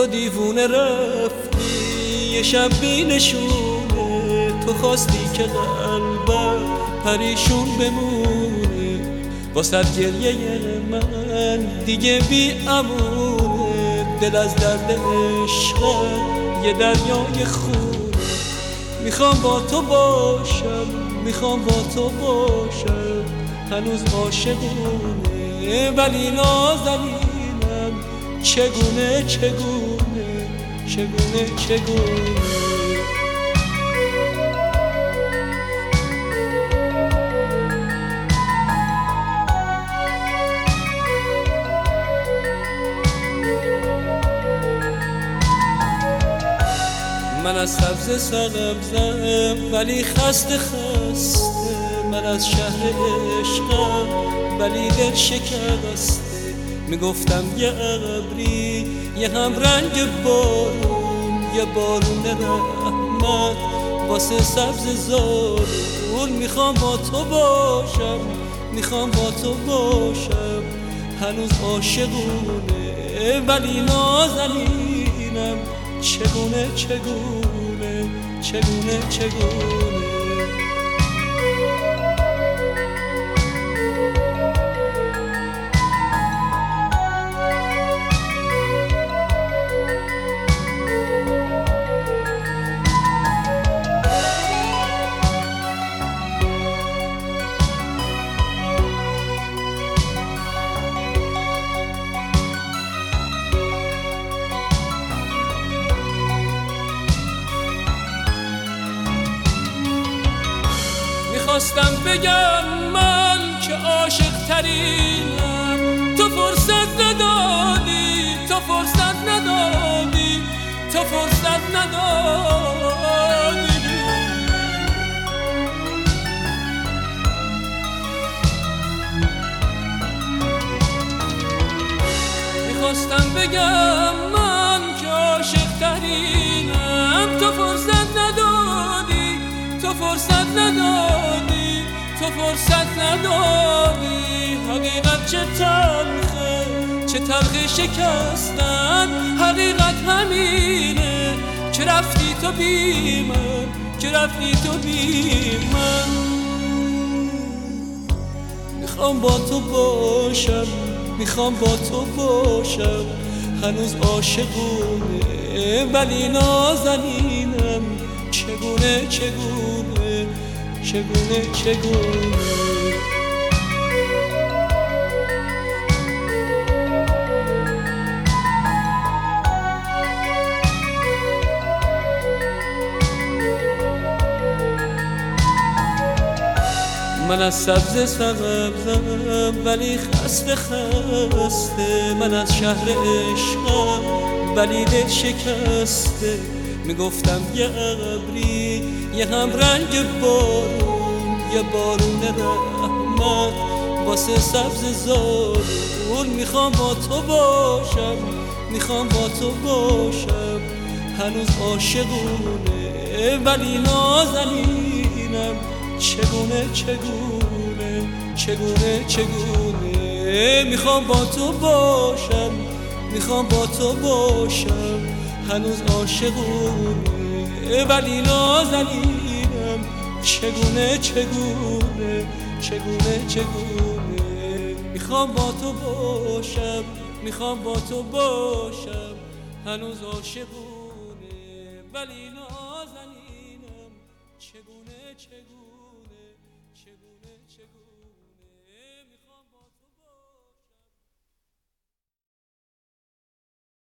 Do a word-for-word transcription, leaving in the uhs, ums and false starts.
تو دیوونه رفتی یه شب بی نشونه، تو خواستی که قلبم پریشون بمونه، واسه گریه من دیگه بی امونه، دل از درد عشقت یه دریای خونه. میخوام با تو باشم، میخوام با تو باشم، هنوز عاشقونه ولی نازنینم، چگونه چگونه چگونه چگونه. من از سبز سبزم ولی خسته خسته، من از شهر عشقم ولی دل شکسته، میگفتم یه ابری یه هم رنگ بارون، یه بارون رحمت واسه سبز زارون. میخوام با تو باشم، میخوام با تو باشم، هنوز عاشقونه ولی نازنینم، چگونه چگونه چگونه چگونه. خواستم بگم من که عاشق ترینم، تو فرصت ندادی، تو فرصت ندادی، تو فرصت ندادی. میخواستم بگم من که عاشق ترینم، تو فرصت ندادی، تو فرصت ندادی، تو فرصت ندادی. حقیقت چه تلخه، چه تلخی شکستن، حقیقت همینه که رفتی تو بی من، که رفتی تو بی من. میخوام با تو باشم، میخوام با تو باشم، هنوز عاشقونه ولی نازنینم، چگونه چگونه چگونه چگونه. من از سبز سبزم ولی خسته خسته، من از شهر عشقم ولی دل شکسته، میگفتم یه ابری یه هم رنگ بارون، یه بارون رحمت واسه سبز زارون. میخوام با تو باشم، میخوام با تو باشم، هنوز عاشقونه ولی نازنینم، چگونه چگونه چگونه چگونه. میخوام با تو باشم، میخوام با تو باشم، هنوز عاشقونه ولی نازنینم، چگونه چگونه چگونه چگونه. میخوام با تو باشم، میخوام با تو باشم، هنوز عاشقونه ولی نازنینم، چگونه چگونه چگونه چگونه.